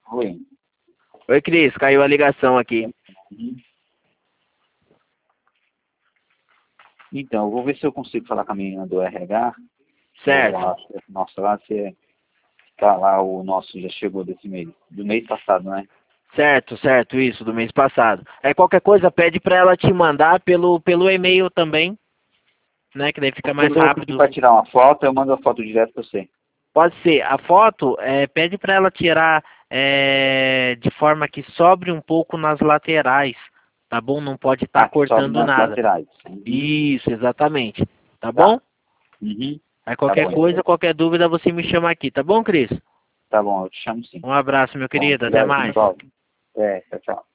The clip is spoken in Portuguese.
Oi. Oi, Cris, caiu a ligação aqui. Uhum. Então, eu vou ver se eu consigo falar com a menina do RH. Eu Certo, acho que nossa, lá se tá lá o nosso já chegou desse mês, do mês passado, né? certo, isso, do mês passado. Aí qualquer coisa pede pra ela te mandar pelo e-mail também, né, que daí fica mais Quando eu pedir rápido. para tirar uma foto, eu mando a foto direto para você. Pode ser, a foto, pede pra ela tirar de forma que sobre um pouco nas laterais, tá bom? Não pode estar Ah, que sobe cortando nas nada. laterais. Uhum. Isso, exatamente. Tá Tá. bom? Uhum. Aí Tá qualquer bom, então. coisa, qualquer dúvida, você me chama aqui, tá bom, Cris? Tá bom, eu te chamo sim. Um abraço, meu Bom, querido. Até obrigado, mais. Paulo. Tchau, tchau.